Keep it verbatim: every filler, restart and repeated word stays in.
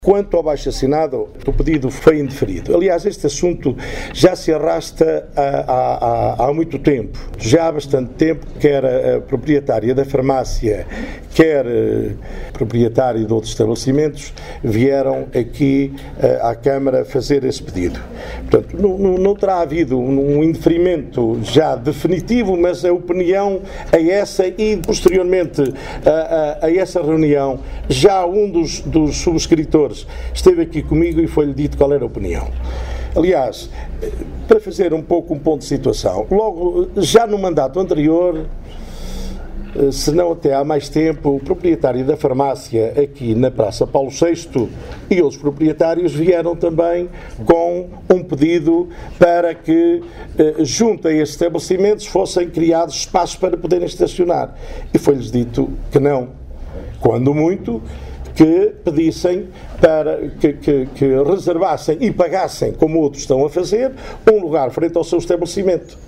Quanto ao abaixo-assinado, o pedido foi indeferido. Aliás, este assunto já se arrasta há, há, há muito tempo. Já há bastante tempo, quer a proprietária da farmácia, quer a proprietário de outros estabelecimentos, vieram aqui à Câmara fazer esse pedido. Portanto, não, não, não terá havido um indeferimento já definitivo, mas a opinião a essa e, posteriormente a, a, a essa reunião, já um dos, dos subscritores esteve aqui comigo e foi-lhe dito qual era a opinião. Aliás, para fazer um pouco um ponto de situação, logo já no mandato anterior, se não até há mais tempo, o proprietário da farmácia aqui na Praça Paulo sexto e outros proprietários vieram também com um pedido para que, junto a estes estabelecimentos, fossem criados espaços para poderem estacionar. E foi-lhes dito que não, quando muito, que pedissem para que, que, que reservassem e pagassem, como outros estão a fazer, um lugar frente ao seu estabelecimento.